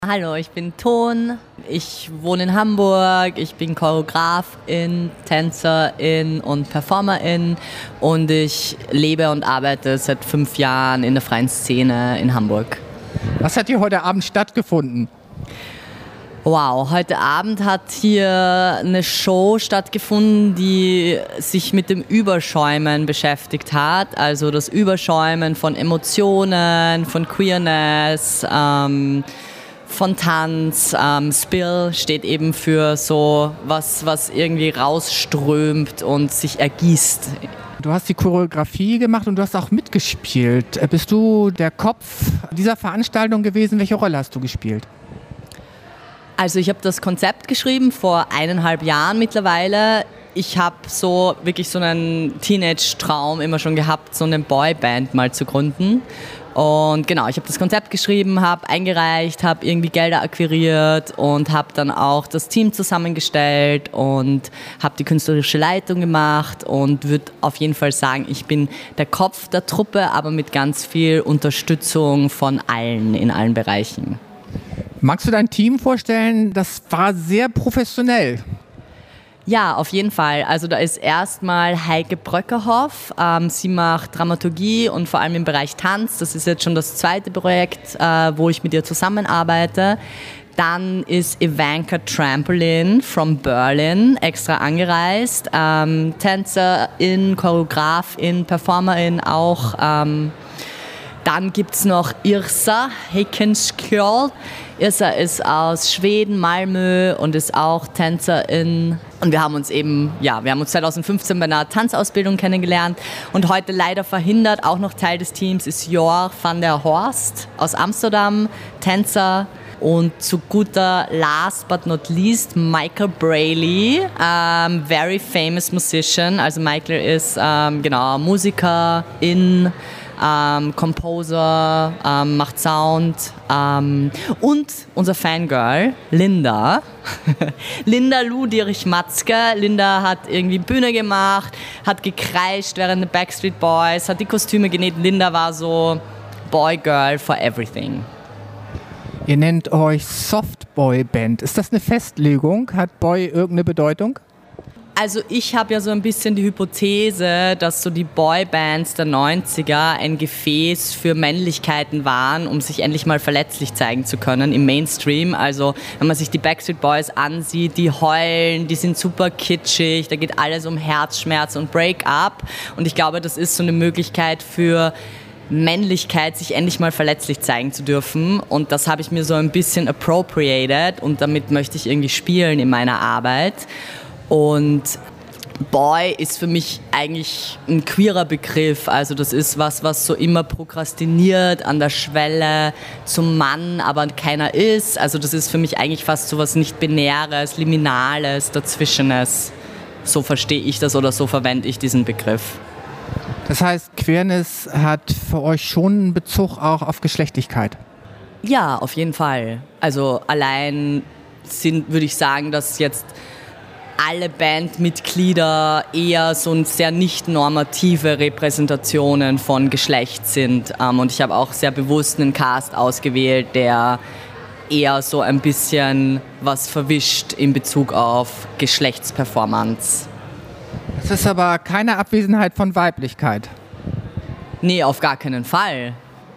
Hallo, ich bin Ton, ich wohne in Hamburg, ich bin Choreografin, Tänzerin und Performerin und ich lebe und arbeite seit 5 Jahren in der freien Szene in Hamburg. Was hat hier heute Abend stattgefunden? Wow, heute Abend hat hier eine Show stattgefunden, die sich mit dem Überschäumen beschäftigt hat. Also das Überschäumen von Emotionen, von Queerness, von Tanz. Spill steht eben für so was irgendwie rausströmt und sich ergießt. Du hast die Choreografie gemacht und du hast auch mitgespielt. Bist du der Kopf dieser Veranstaltung gewesen? Welche Rolle hast du gespielt? Also ich habe das Konzept geschrieben vor 1,5 Jahren mittlerweile. Ich habe so wirklich so einen Teenage-Traum immer schon gehabt, so eine Boyband mal zu gründen. Und genau, ich habe das Konzept geschrieben, habe eingereicht, habe irgendwie Gelder akquiriert und habe dann auch das Team zusammengestellt und habe die künstlerische Leitung gemacht und würde auf jeden Fall sagen, ich bin der Kopf der Truppe, aber mit ganz viel Unterstützung von allen in allen Bereichen. Magst du dein Team vorstellen? Das war sehr professionell. Ja, auf jeden Fall. Also da ist erstmal Heike Bröckerhoff. Sie macht Dramaturgie und vor allem im Bereich Tanz. Das ist jetzt schon das 2. Projekt, wo ich mit ihr zusammenarbeite. Dann ist Ivanka Trampolin from Berlin extra angereist. Tänzerin, Choreografin, Performerin auch. Dann gibt es noch Irsa Heckenskjöld. Irsa ist aus Schweden, Malmö und ist auch Tänzerin. Und wir haben uns 2015 bei einer Tanzausbildung kennengelernt. Und heute leider verhindert, auch noch Teil des Teams, ist Jor van der Horst aus Amsterdam, Tänzer. Und zu guter last but not least Michael Brayley, very famous musician. Also Michael ist Musiker Composer, macht Sound und unser Fangirl Linda. Linda Ludwig-Matzke. Linda hat irgendwie Bühne gemacht, hat gekreischt während der Backstreet Boys, hat die Kostüme genäht. Linda war so Boy-Girl for everything. Ihr nennt euch Softboy-Band. Ist das eine Festlegung? Hat Boy irgendeine Bedeutung? Also ich habe ja so ein bisschen die Hypothese, dass so die Boybands der 90er ein Gefäß für Männlichkeiten waren, um sich endlich mal verletzlich zeigen zu können im Mainstream. Also wenn man sich die Backstreet Boys ansieht, die heulen, die sind super kitschig, da geht alles um Herzschmerz und Break-up. Und ich glaube, das ist so eine Möglichkeit für Männlichkeit, sich endlich mal verletzlich zeigen zu dürfen. Und das habe ich mir so ein bisschen appropriated und damit möchte ich irgendwie spielen in meiner Arbeit. Und Boy ist für mich eigentlich ein queerer Begriff. Also das ist was so immer prokrastiniert, an der Schwelle zum Mann, aber keiner ist. Also das ist für mich eigentlich fast so was Nicht-Binäres, Liminales, Dazwischenes. So verstehe ich das oder so verwende ich diesen Begriff. Das heißt, Queerness hat für euch schon einen Bezug auch auf Geschlechtlichkeit? Ja, auf jeden Fall. Also allein würde ich sagen, dass jetzt alle Bandmitglieder eher so sehr nicht normative Repräsentationen von Geschlecht sind. Und ich habe auch sehr bewusst einen Cast ausgewählt, der eher so ein bisschen was verwischt in Bezug auf Geschlechtsperformance. Es ist aber keine Abwesenheit von Weiblichkeit. Nee, auf gar keinen Fall.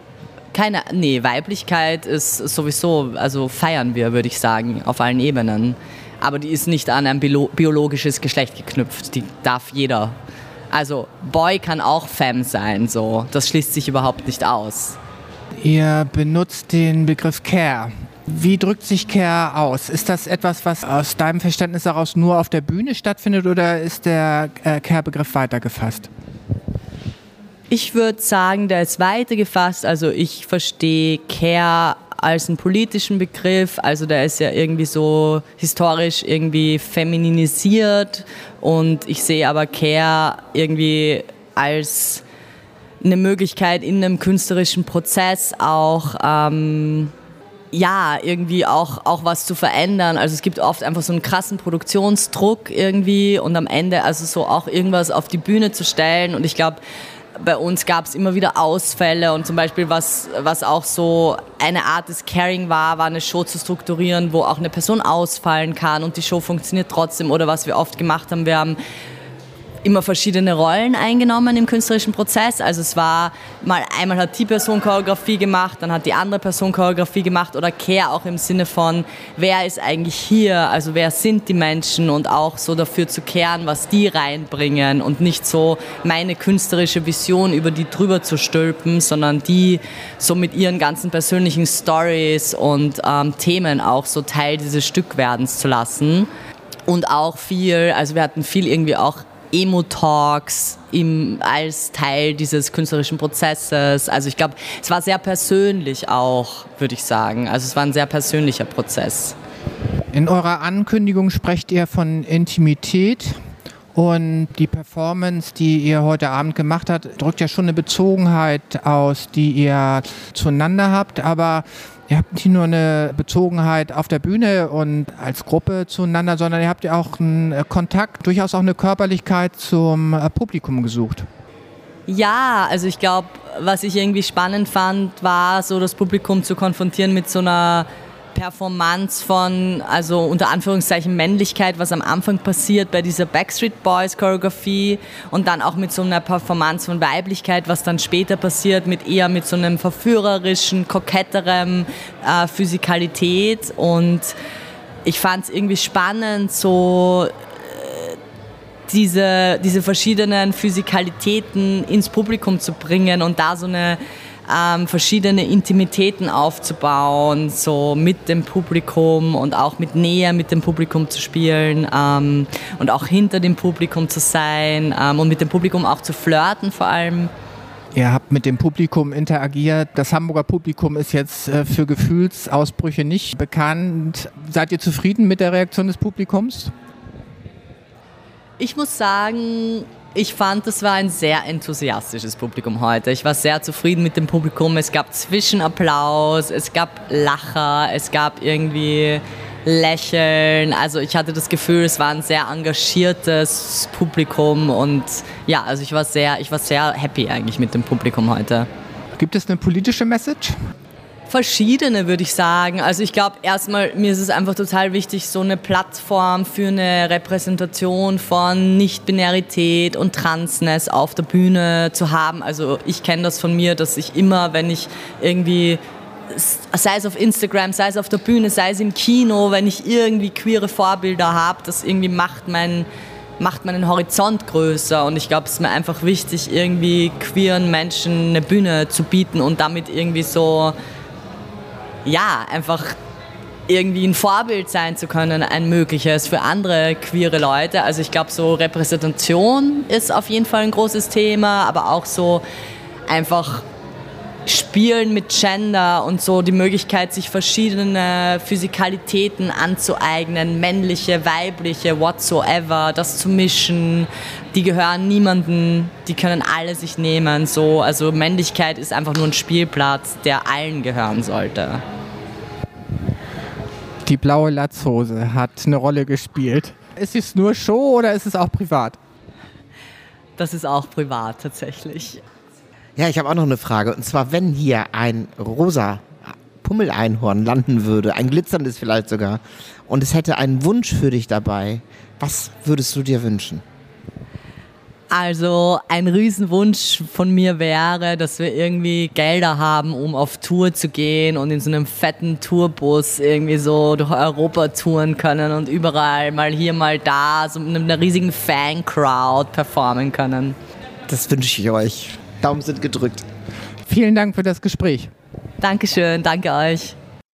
Weiblichkeit ist sowieso, also feiern wir, würde ich sagen, auf allen Ebenen. Aber die ist nicht an ein biologisches Geschlecht geknüpft. Die darf jeder. Also Boy kann auch Femme sein, so. Das schließt sich überhaupt nicht aus. Ihr benutzt den Begriff Care. Wie drückt sich Care aus? Ist das etwas, was aus deinem Verständnis heraus nur auf der Bühne stattfindet oder ist der Care-Begriff weiter gefasst? Ich würde sagen, der ist weiter gefasst. Also ich verstehe Care als einen politischen Begriff, also der ist ja irgendwie so historisch irgendwie femininisiert und ich sehe aber Care irgendwie als eine Möglichkeit in einem künstlerischen Prozess auch irgendwie auch was zu verändern. Also es gibt oft einfach so einen krassen Produktionsdruck irgendwie und am Ende also so auch irgendwas auf die Bühne zu stellen und ich glaube, bei uns gab es immer wieder Ausfälle und zum Beispiel was auch so eine Art des Caring war eine Show zu strukturieren, wo auch eine Person ausfallen kann und die Show funktioniert trotzdem. Oder was wir oft gemacht haben, wir haben immer verschiedene Rollen eingenommen im künstlerischen Prozess. Also es war einmal hat die Person Choreografie gemacht, dann hat die andere Person Choreografie gemacht oder Care auch im Sinne von, wer ist eigentlich hier, also wer sind die Menschen und auch so dafür zu kehren, was die reinbringen und nicht so meine künstlerische Vision über die drüber zu stülpen, sondern die so mit ihren ganzen persönlichen Stories und Themen auch so Teil dieses Stückwerdens zu lassen. Und auch viel, also wir hatten viel irgendwie auch Emo-Talks als Teil dieses künstlerischen Prozesses. Also ich glaube, es war sehr persönlich auch, würde ich sagen. Also es war ein sehr persönlicher Prozess. In eurer Ankündigung sprecht ihr von Intimität und die Performance, die ihr heute Abend gemacht habt, drückt ja schon eine Bezogenheit aus, die ihr zueinander habt, aber ihr habt nicht nur eine Bezogenheit auf der Bühne und als Gruppe zueinander, sondern ihr habt ja auch einen Kontakt, durchaus auch eine Körperlichkeit zum Publikum gesucht. Ja, also ich glaube, was ich irgendwie spannend fand, war so das Publikum zu konfrontieren mit so einer Performance von, also unter Anführungszeichen Männlichkeit, was am Anfang passiert bei dieser Backstreet Boys Choreografie und dann auch mit so einer Performance von Weiblichkeit, was dann später passiert, mit so einem verführerischen, koketterem Physikalität. Und ich fand es irgendwie spannend, so diese verschiedenen Physikalitäten ins Publikum zu bringen und da so eine verschiedene Intimitäten aufzubauen, so mit dem Publikum und auch mit Nähe mit dem Publikum zu spielen und auch hinter dem Publikum zu sein und mit dem Publikum auch zu flirten vor allem. Ihr habt mit dem Publikum interagiert. Das Hamburger Publikum ist jetzt für Gefühlsausbrüche nicht bekannt. Seid ihr zufrieden mit der Reaktion des Publikums? Ich muss sagen, ich fand, es war ein sehr enthusiastisches Publikum heute. Ich war sehr zufrieden mit dem Publikum. Es gab Zwischenapplaus, es gab Lacher, es gab irgendwie Lächeln. Also ich hatte das Gefühl, es war ein sehr engagiertes Publikum und ja, also ich war sehr happy eigentlich mit dem Publikum heute. Gibt es eine politische Message? Verschiedene, würde ich sagen. Also ich glaube, erstmal, mir ist es einfach total wichtig, so eine Plattform für eine Repräsentation von Nicht-Binarität und Transness auf der Bühne zu haben. Also ich kenne das von mir, dass ich immer, wenn ich irgendwie, sei es auf Instagram, sei es auf der Bühne, sei es im Kino, wenn ich irgendwie queere Vorbilder habe, das irgendwie macht meinen Horizont größer und ich glaube, es ist mir einfach wichtig, irgendwie queeren Menschen eine Bühne zu bieten und damit irgendwie so, ja, einfach irgendwie ein Vorbild sein zu können, ein mögliches für andere queere Leute. Also ich glaube, so Repräsentation ist auf jeden Fall ein großes Thema, aber auch so einfach Spielen mit Gender und so die Möglichkeit, sich verschiedene Physikalitäten anzueignen, männliche, weibliche, whatsoever, das zu mischen. Die gehören niemandem, die können alle sich nehmen. So. Also Männlichkeit ist einfach nur ein Spielplatz, der allen gehören sollte. Die blaue Latzhose hat eine Rolle gespielt. Ist es nur Show oder ist es auch privat? Das ist auch privat tatsächlich. Ja, ich habe auch noch eine Frage. Und zwar, wenn hier ein rosa Pummeleinhorn landen würde, ein glitzerndes vielleicht sogar, und es hätte einen Wunsch für dich dabei, was würdest du dir wünschen? Also ein Riesenwunsch von mir wäre, dass wir irgendwie Gelder haben, um auf Tour zu gehen und in so einem fetten Tourbus irgendwie so durch Europa touren können und überall mal hier, mal da, so mit einer riesigen Fan-Crowd performen können. Das wünsche ich euch. Daumen sind gedrückt. Vielen Dank für das Gespräch. Dankeschön, danke euch.